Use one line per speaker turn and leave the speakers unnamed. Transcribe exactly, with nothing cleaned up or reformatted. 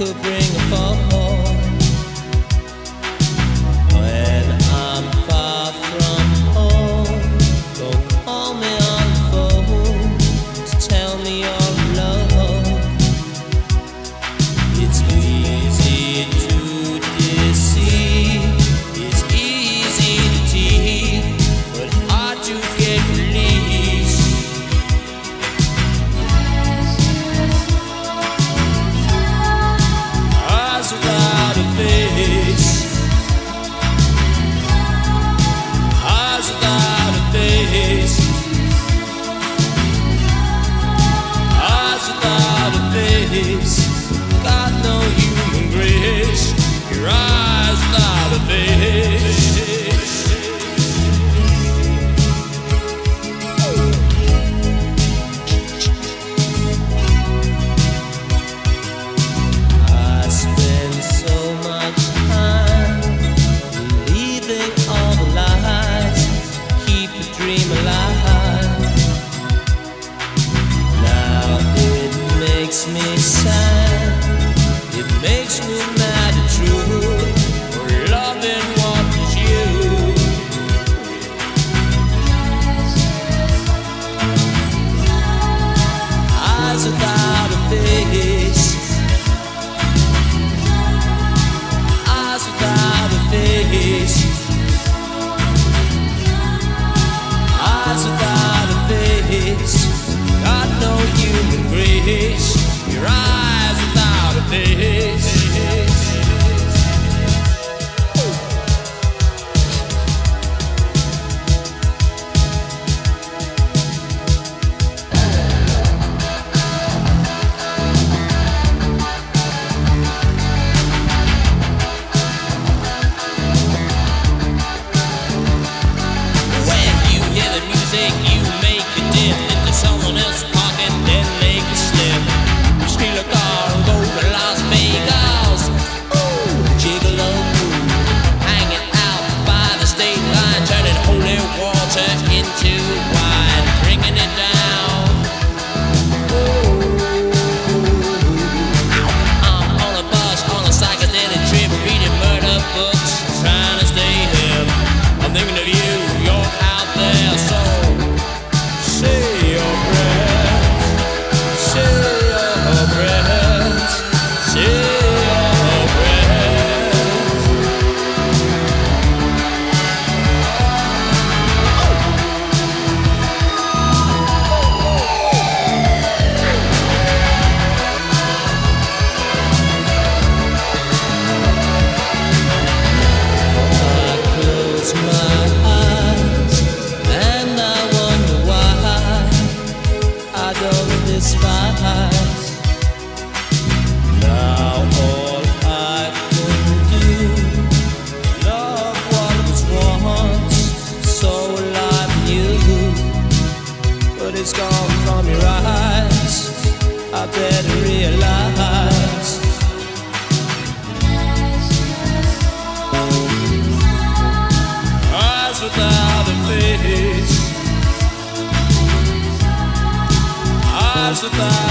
could bring a fall. When I'm far from home, don't call me on the phone to tell me you're alone. It's easy to deceive, it's easy to tease, but hard to get released. Eyes without a face, eyes without a face, eyes without a face. Got no human grace. Your eyes without a face. I spend so much time believing all the lies, keep the dream alive. Now it makes me sad, it makes me mad and true, for loving what is you. Eyes without a face, eyes without a face, eyes without a face. Got no human grace. Your eyes without a face. When you hear the music, you make a dip into someone else's pocket, then make a slip. Steal a car and go to Las Vegas. Ooh, gigolo, hanging out by the state line, turning holy water into wine, drinking it down. I'm on a bus on a psychedelic trip, reading murder books, trying to stay hip. I'm thinking of you, you're out there, so say your prayers, say your prayers, say your prayers. I close my eyes and I wonder why I don't despise. Now all I can do, love what was once so alive in you, but it's gone from your eyes. I better realize. Eyes without a face, eyes without